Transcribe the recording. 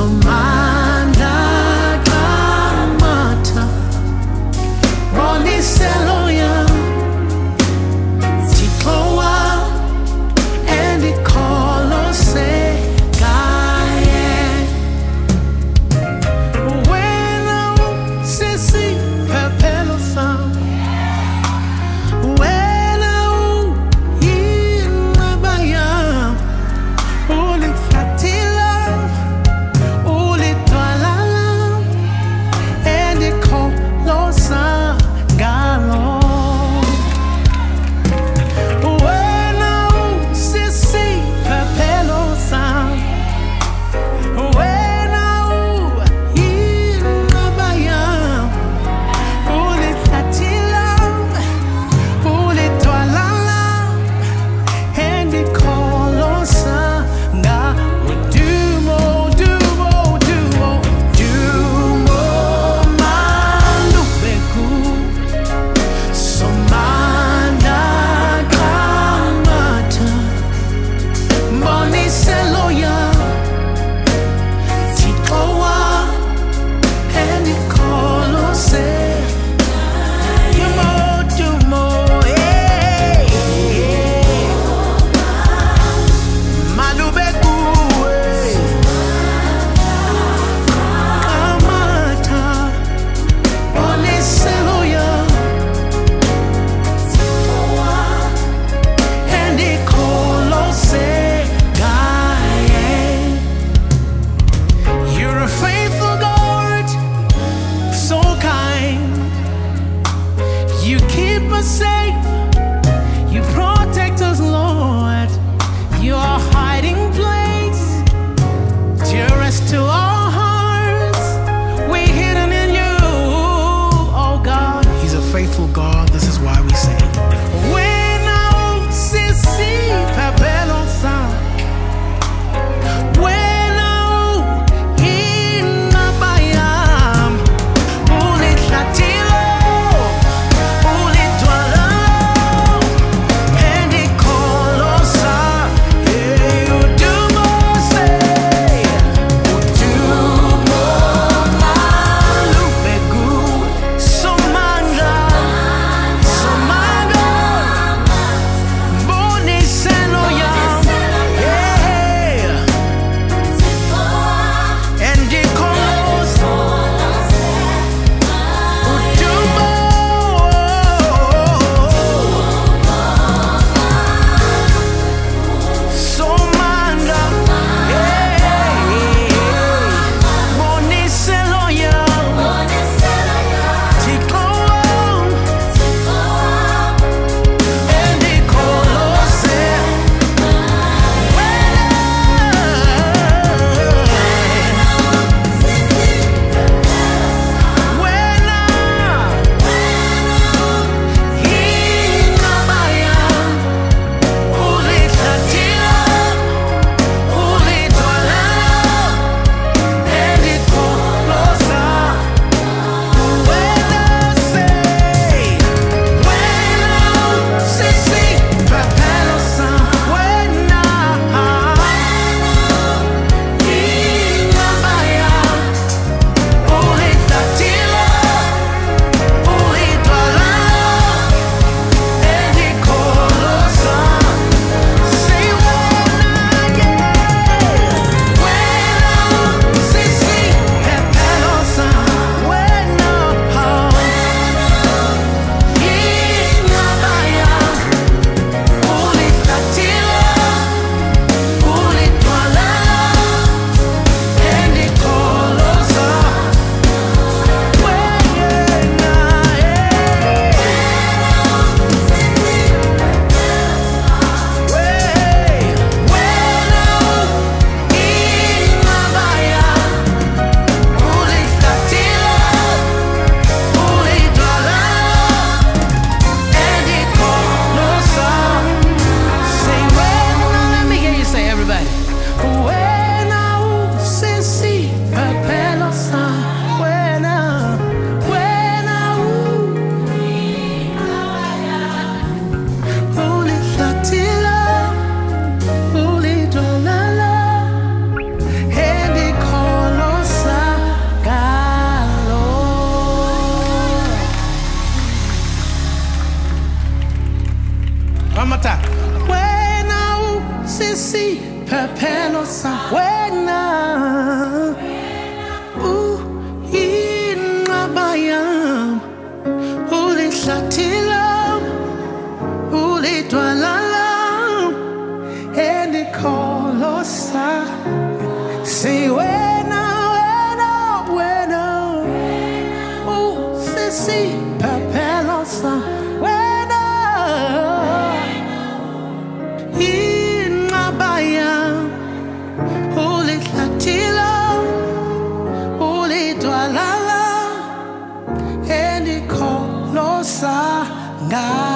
Somanda Kamata Boniseloya Tikoa and the Colose Gaye When I Sisi Pepelo Sound When I in Nabaya Holy Fatila Holy Twalala and the Colosa Galo When I Sisi Pepelo Sound When I in Nabaya Holy Fatila Holy Twalala and the Colosa Ga Dumo Malubeku Somanda Kamata Boniseloya Tikoa and the Colose Dumo Malubeku Kamata Boniseloya and the Colose Gaye. You're a faithful God, so kind. You keep us safe, you protect us, Lord. You're a hiding place, dearest to our hearts. We're hidden in you, oh God. He's a faithful God, this is why we sing. When I see Pabelo sound, when I in Nabayam, Uli Tlatilo, Uli Twala, and the Colosa, you do more say, you do God.